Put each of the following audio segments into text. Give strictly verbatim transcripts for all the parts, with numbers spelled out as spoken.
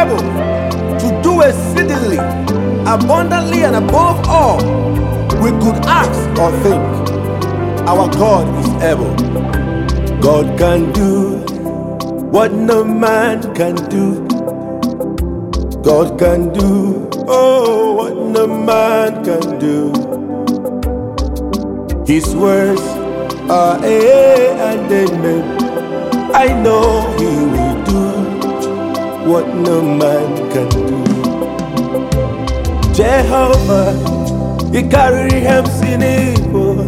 able to do exceedingly, abundantly, and above all we could ask or think. Our God is able. God can do what no man can do. God can do, oh, what no man can do. His words are A and amen. I know He will do what no man can do. Jehovah, He carry him sin evil.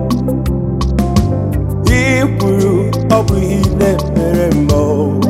He will up He never more.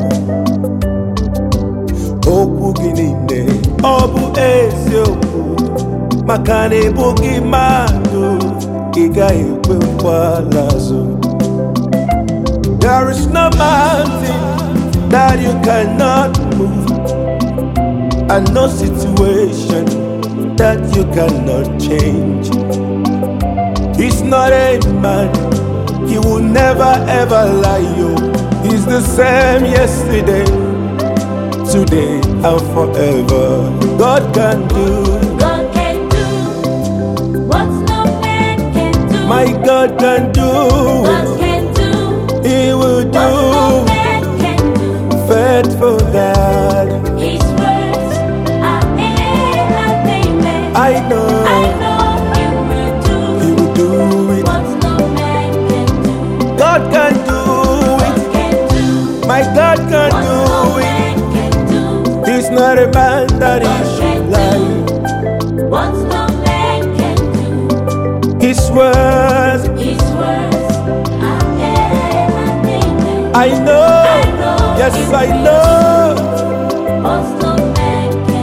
Okwu gị niile ọ bụ eziokwu, maka na ị bụghị mmadụ, ị gaghị ekwe nkwala azụ. There is no mountain that you cannot move, and no situation that you cannot change. He's not a man, He will never ever lie. You, He's the same yesterday, today and forever. God can do, God can do what no man can do. my God can do, God can do He will what do. no man can do. Faithful God, His words are and amen. I know, I know He will do He will do it. what no man can do. God can do God it, can do my God can what no do it. man can do. He's not a man that He should lie. What no man can do. His words, His words are and amen. I know, I know yes He I will know. do what no man can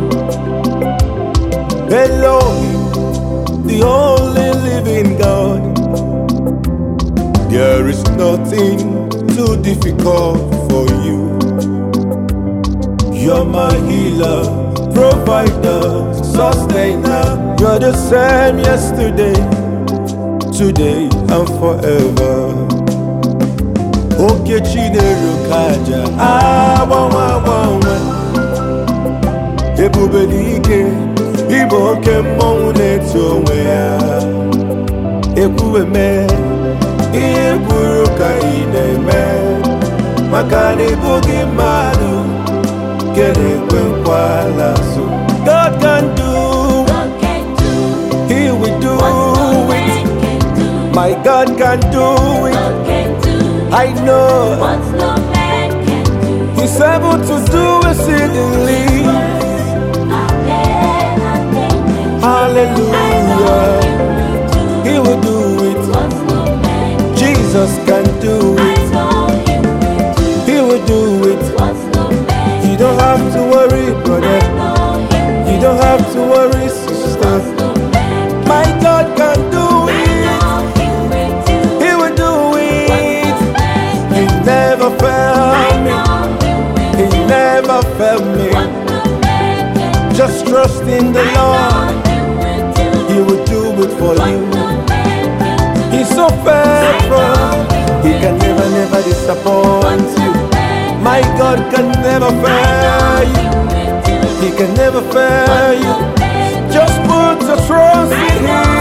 do. Elohim, the only living God. There is nothing too difficult for you. You're my healer, provider, sustainer. You're the same yesterday, today and forever. Oke Chineke kaja agbanwe agbanwe, ebube n'ike, ịbụ oke mmọnwụ na-eti onwe ya. Ekwu eme, ihe kwuru ka ị na-eme, maka na ị bụghị mmadụ, nke na-ekwe nkwala azụ. God can do, God can do He will do what no it. man can do. My God can do it. God can do I know what no man can do. He's able to do exceedingly. Hallelujah. He will do it. Jesus can do it. He will do it. You don't have to worry, brother. You don't have to worry, sister. My God can do it. He will do it. He never failed me. He never failed me. Just trust in the Lord. He will do it for you. He's so faithful. He can never, never disappoint you. My God can never fail you. He can never fail you. Just put your trust in Him.